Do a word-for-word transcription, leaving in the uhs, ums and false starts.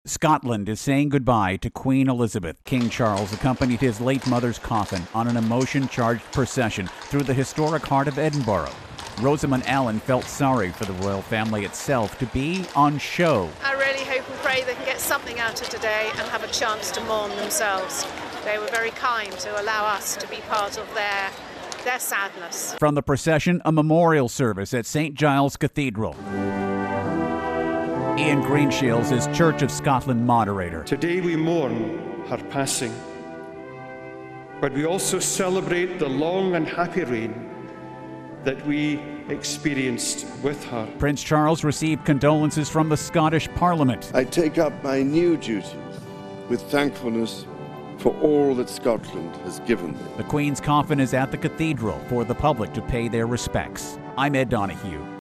Scotland is saying goodbye to Queen Elizabeth. King Charles accompanied his late mother's coffin on an emotion-charged procession through the historic heart of Edinburgh. Rosamund Allen felt sorry for the royal family itself to be on show. I really hope and pray they can get something out of today and have a chance to mourn themselves. They were very kind to allow us to be part of their, their sadness. From the procession, a memorial service at Saint Giles Cathedral. Ian Greenshields is Church of Scotland moderator. Today we mourn her passing, but we also celebrate the long and happy reign that we experienced with her. Prince Charles received condolences from the Scottish Parliament. I take up my new duties with thankfulness for all that Scotland has given me. The Queen's coffin is at the cathedral for the public to pay their respects. I'm Ed Donahue.